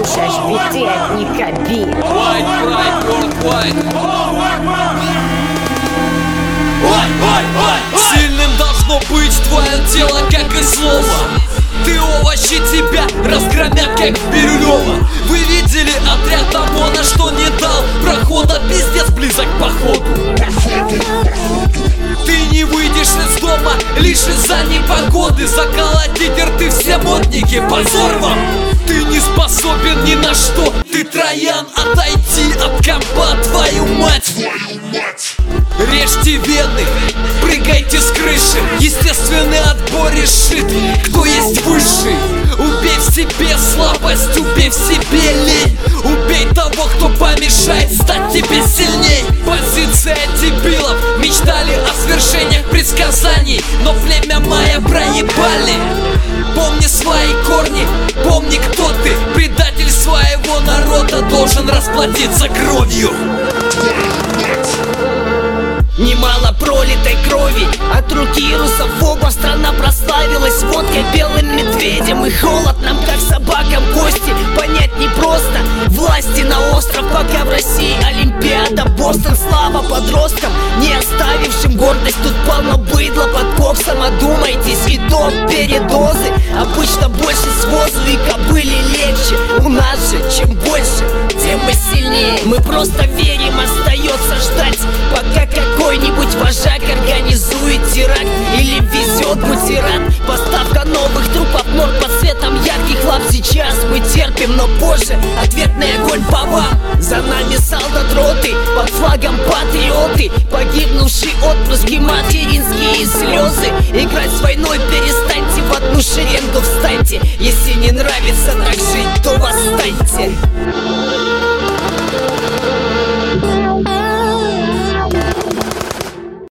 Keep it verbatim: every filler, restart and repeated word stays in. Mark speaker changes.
Speaker 1: слушаешь биты от Ника Би.
Speaker 2: White, right, world white. Ой, ой, ой. Сильным должно быть твое тело, как и слово. Ты овощи, тебя разгромят, как Бирюлева. Вы видели отряд ОМОНа, что не дал прохода? Пиздец близок к походу. Ты не выйдешь из дома лишь из-за непогоды. Заколотить рты все модники, позор вам. Ты не способен ни на что. Ты троян, отойти от компа, твою мать. Режьте вены, прыгайте с крыши. Естественный отбор решит, кто есть высший. Убей в себе слабость, убей в себе лень. Убей того, кто помешает стать тебе сильней. Позиция дебилов, мечтали о свершениях предсказаний, но племя майя проебали. Помни свои корни, помни, кто ты. Предатель своего народа должен расплатиться кровью.
Speaker 3: Немало пролитой крови от руки русофоба. Страна прославилась водкой, белым медведем. И холод нам, как собакам, кости понять непросто. Власти на остров, пока в России Олимпиада. Бостон, слава подросткам, не оставившим гордость. Тут полно быдла под коксом, одумайтесь. И до передозы обычно больше свозу, и кобыле легче. У нас же чем больше, тем мы сильнее. Мы просто верим, остается ждать, пока какой-нибудь вожак организует теракт или везет бутерат. Поставка новых трупов морг под светом ярких ламп. Сейчас мы терпим, но позже ответный огонь по вам. За нами солдат роты, под флагом патриоты. Погибнувшие отпрыски, материнские слезы. Играть с войной перестаньте, в одну шеренгу встаньте. Если не нравится так жить, то вас